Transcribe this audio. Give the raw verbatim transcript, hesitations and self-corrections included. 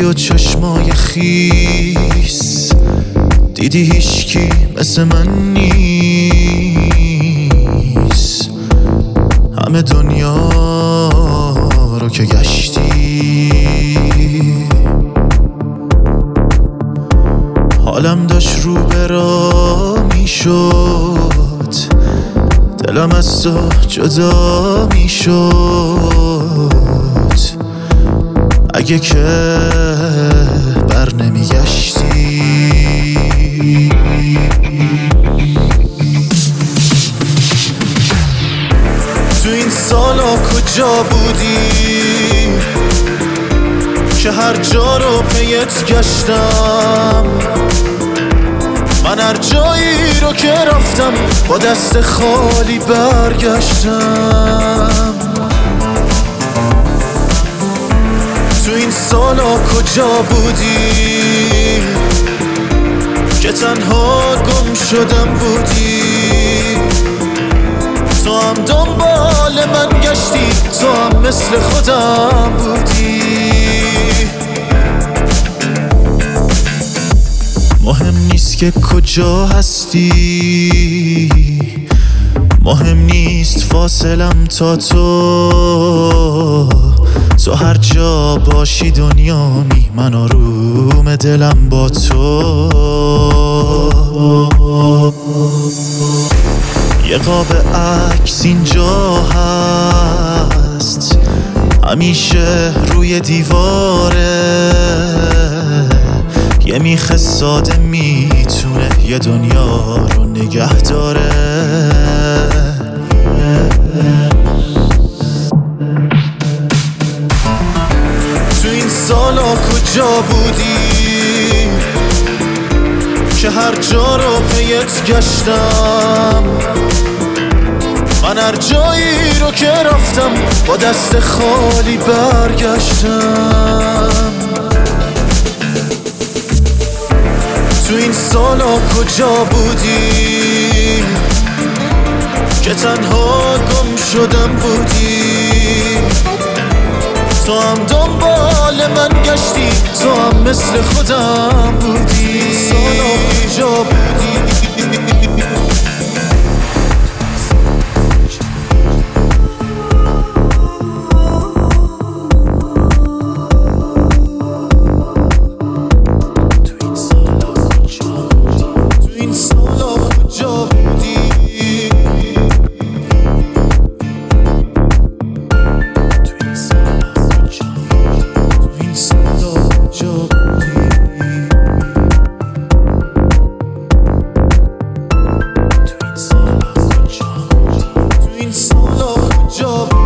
و چشمای خیس، دیدی هیچکی مثل من نیست. همه دنیا رو که گشتی، حالم داشت رو برا میشد، دلم از تو جدا میشد. اگه که بر نمیگشتی، تو این سالا کجا بودی که هر جا رو پیت گشتم؟ من هر جایی رو که رفتم با دست خالی برگشتم. تو این سالا کجا بودی که تنها گم شدم بودی؟ تو هم دنبال من گشتی، تو هم مثل خودم بودی. مهم نیست که کجا هستی، مهم نیست فاصلم تا تو. تو هر جا باشی دنیامی، من آروم دلم با تو. یه قاب عکس اینجا هست، همیشه روی دیواره. یه میخ ساده میتونه یه دنیا رو نگه داره. تو این سالا کجا بودی که هر جا رو پیت گشتم؟ من هر جایی رو که رفتم با دست خالی برگشتم. تو این سالا کجا بودی که تنها گم شدم بودی؟ تو هم دنبال من گشتی، تو هم مثل خودم بودی. سالا کجا بودی؟ Job